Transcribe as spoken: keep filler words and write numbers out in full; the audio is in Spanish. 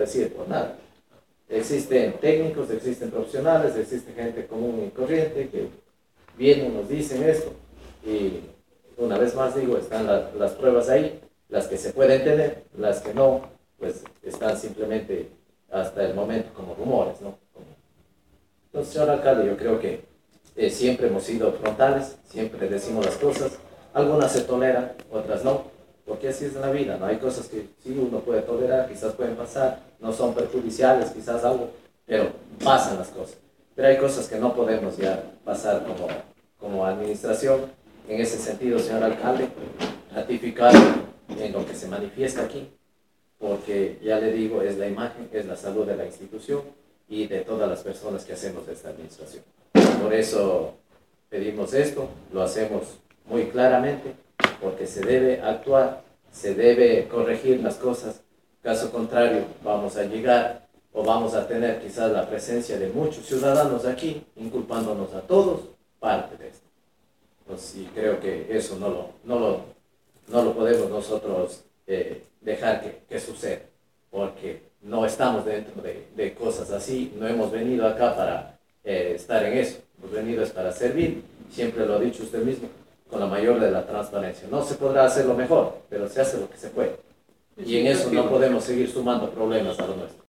decir por nada. Existen técnicos, existen profesionales, existe gente común y corriente que vienen, nos dicen esto, y una vez más digo, están la, las pruebas ahí, las que se pueden tener, las que no, pues están simplemente hasta el momento como rumores, ¿no? Entonces, señor alcalde, yo creo que eh, siempre hemos sido frontales, siempre decimos las cosas, algunas se toleran, otras no, porque así es la vida, ¿no? Hay cosas que sí uno puede tolerar, quizás pueden pasar, no son perjudiciales, quizás algo, pero pasan las cosas. Pero hay cosas que no podemos ya pasar como, como administración. En ese sentido, señor alcalde, ratificar en lo que se manifiesta aquí, porque ya le digo, es la imagen, es la salud de la institución y de todas las personas que hacemos esta administración. Por eso pedimos esto, lo hacemos muy claramente, porque se debe actuar, se debe corregir las cosas. Caso contrario, vamos a llegar o vamos a tener quizás la presencia de muchos ciudadanos aquí, inculpándonos a todos parte de esto. Pues, y creo que eso no lo, no lo, no lo podemos nosotros eh, dejar que, que suceda, porque no estamos dentro de, de cosas así, no hemos venido acá para eh, estar en eso, hemos venido es para servir, siempre lo ha dicho usted mismo, con la mayor de la transparencia. No se podrá hacer lo mejor, pero se hace lo que se puede. Y en eso no podemos seguir sumando problemas a lo nuestro.